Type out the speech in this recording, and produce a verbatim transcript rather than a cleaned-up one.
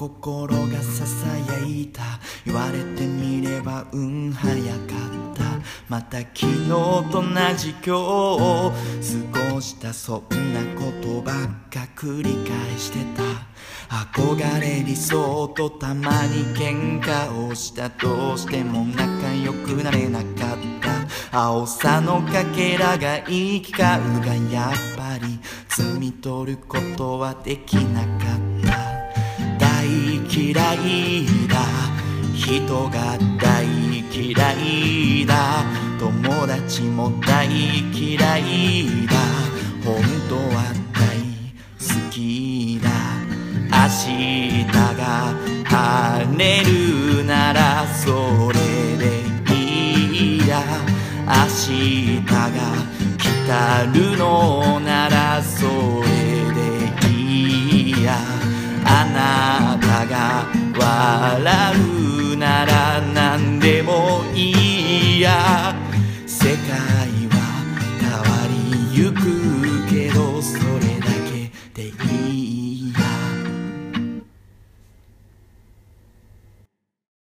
心がささやいた。言われてみれば運早かった。また昨日と同じ今日過ごした。そんなことばっか繰り返してた。憧れ理想とたまに喧嘩をした。どうしても仲良くなれなかった。青さのかけらが行き交うがやっぱり摘み取ることはできなかった。大嫌いだ、人が大嫌いだ、友達も大嫌いだ、本当は大好きだ。明日が晴れるならそれでいいや。明日が来たるのならそれでいいや。あなたが笑うなら何でもいいや。世界は変わりゆくけどそれだけでいい